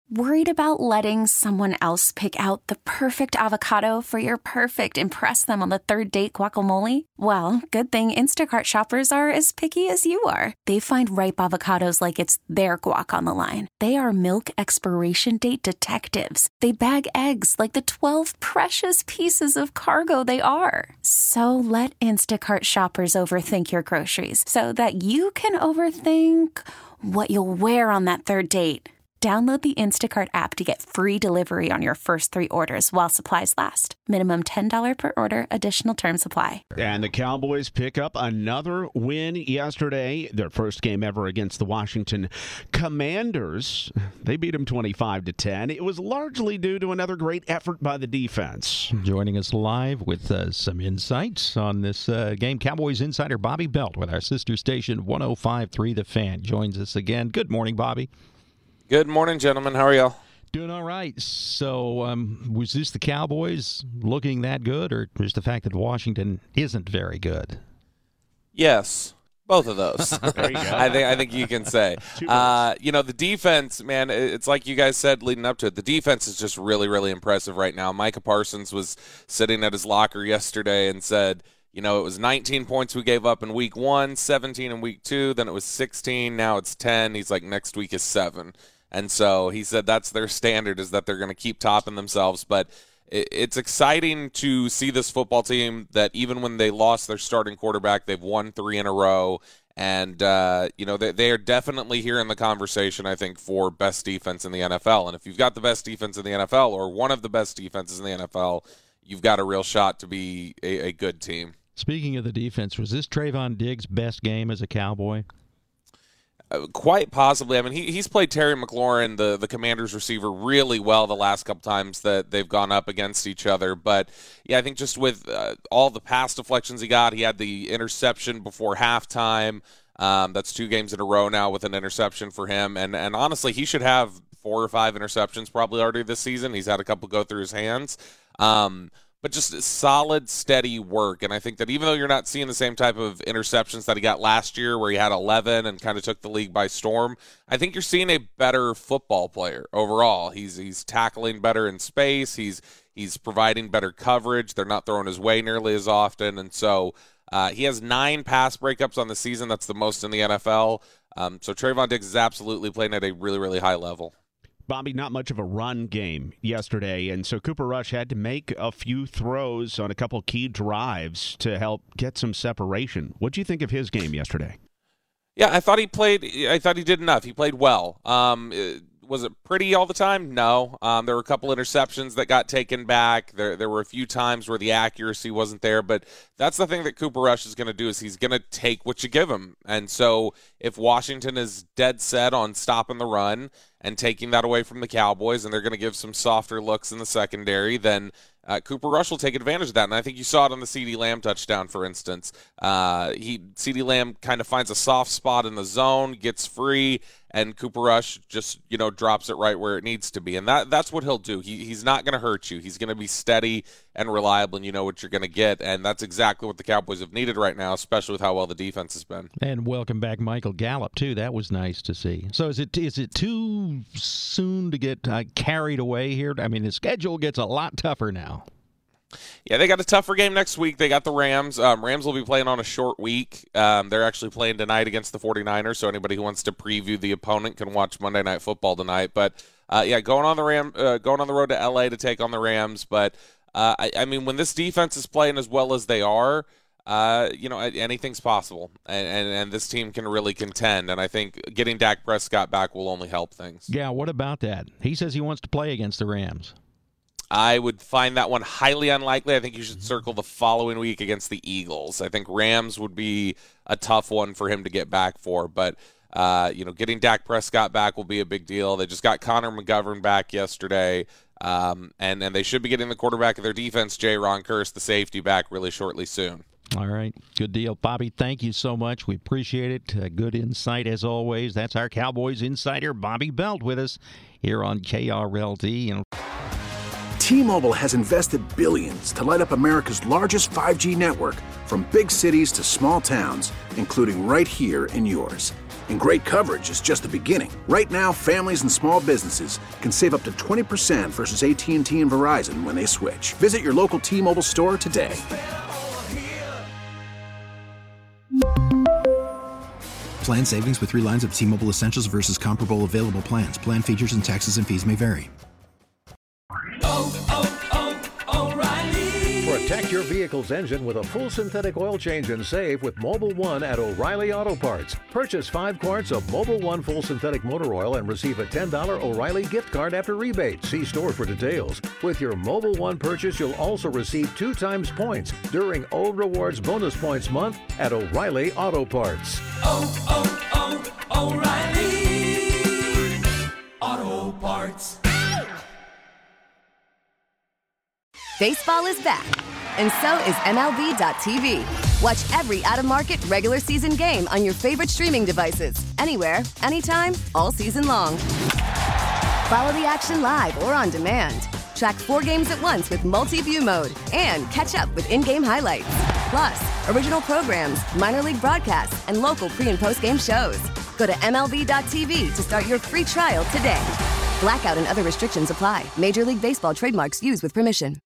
Worried about letting someone else pick out the perfect avocado for your perfect impress them on the third date guacamole? Well, good thing Instacart shoppers are as picky as you are. They find ripe avocados like it's their guac on the line. They are milk expiration date detectives. They bag eggs like the 12 precious pieces of cargo they are. So let Instacart shoppers overthink your groceries so that you can overthink what you'll wear on that third date. Download the Instacart app to get free delivery on your first 3 orders while supplies last. Minimum $10 per order. Additional terms apply. And the Cowboys pick up another win yesterday. Their first game ever against the Washington Commanders. They beat them 25-10. It was largely due to another great effort by the defense. Joining us live with some insights on this game, Cowboys insider Bobby Belt with our sister station 105.3 The Fan joins us again. Good morning, Bobby. Good morning, gentlemen. How are y'all? Doing all right. So was this the Cowboys looking that good, or just the fact that Washington isn't very good? Yes, both of those. There you go. I think you can say. The defense, man, it's like you guys said leading up to it. The defense is just really, really impressive right now. Micah Parsons was sitting at his locker yesterday and said, it was 19 points we gave up in week 1, 17 in week 2, then it was 16, now it's 10. He's like, next week is 7. And so he said that's their standard, is that they're going to keep topping themselves. But it's exciting to see this football team that even when they lost their starting quarterback, they've won 3 in a row. And, they are definitely here in the conversation, I think, for best defense in the NFL. And if you've got the best defense in the NFL or one of the best defenses in the NFL, you've got a real shot to be a good team. Speaking of the defense, was this Trayvon Diggs' best game as a Cowboy? Quite possibly. I mean, he's played Terry McLaurin, the Commanders receiver, really well the last couple times that they've gone up against each other. But, yeah, I think just with all the pass deflections he got, he had the interception before halftime. That's 2 games in a row now with an interception for him. And honestly, he should have 4 or 5 interceptions probably already this season. He's had a couple go through his hands. But just solid, steady work. And I think that even though you're not seeing the same type of interceptions that he got last year where he had 11 and kind of took the league by storm, I think you're seeing a better football player overall. He's tackling better in space. He's providing better coverage. They're not throwing his way nearly as often. And so he has 9 pass breakups on the season. That's the most in the NFL. So Trayvon Diggs is absolutely playing at a really, really high level. Bobby, not much of a run game yesterday, and so Cooper Rush had to make a few throws on a couple key drives to help get some separation. What do you think of his game yesterday? Yeah, I thought he did enough. He played well. Was it pretty all the time? No. There were a couple interceptions that got taken back. There were a few times where the accuracy wasn't there, but that's the thing that Cooper Rush is going to do is he's going to take what you give him. And so if Washington is dead set on stopping the run and taking that away from the Cowboys, and they're going to give some softer looks in the secondary, then Cooper Rush will take advantage of that. And I think you saw it on the CeeDee Lamb touchdown, for instance. CeeDee Lamb kind of finds a soft spot in the zone, gets free, and Cooper Rush just, drops it right where it needs to be. And that's what he'll do. He's not going to hurt you. He's going to be steady and reliable, and you know what you're going to get. And that's exactly what the Cowboys have needed right now, especially with how well the defense has been. And welcome back Michael Gallup, too. That was nice to see. So is it too soon to get carried away here? I mean, the schedule gets a lot tougher now. Yeah, they got a tougher game next week. They got the Rams. Rams will be playing on a short week. They're actually playing tonight against the 49ers, so anybody who wants to preview the opponent can watch Monday Night Football tonight. But, going on the road to L.A. to take on the Rams. But, I mean, when this defense is playing as well as they are, anything's possible. And this team can really contend. And I think getting Dak Prescott back will only help things. Yeah, what about that? He says he wants to play against the Rams. I would find that one highly unlikely. I think you should circle the following week against the Eagles. I think Rams would be a tough one for him to get back for. But, getting Dak Prescott back will be a big deal. They just got Connor McGovern back yesterday. And they should be getting the quarterback of their defense, Ron Kearse, the safety, back really shortly soon. All right. Good deal. Bobby, thank you so much. We appreciate it. Good insight as always. That's our Cowboys insider, Bobby Belt, with us here on KRLD. T-Mobile has invested billions to light up America's largest 5G network, from big cities to small towns, including right here in yours. And great coverage is just the beginning. Right now, families and small businesses can save up to 20% versus AT&T and Verizon when they switch. Visit your local T-Mobile store today. Plan savings with 3 lines of T-Mobile Essentials versus comparable available plans. Plan features and taxes and fees may vary. O'Reilly. Protect your vehicle's engine with a full synthetic oil change and save with Mobil 1 at O'Reilly Auto Parts. Purchase 5 quarts of Mobil 1 full synthetic motor oil and receive a $10 O'Reilly gift card after rebate. See store for details. With your Mobil 1 purchase, you'll also receive 2 times points during O Rewards Bonus Points Month at O'Reilly Auto Parts. O'Reilly Auto Parts. Baseball is back, and so is MLB.tv. Watch every out-of-market regular season game on your favorite streaming devices, anywhere, anytime, all season long. Follow the action live or on demand. Track 4 games at once with multi-view mode and catch up with in-game highlights. Plus, original programs, minor league broadcasts, and local pre- and post-game shows. Go to MLB.tv to start your free trial today. Blackout and other restrictions apply. Major League Baseball trademarks used with permission.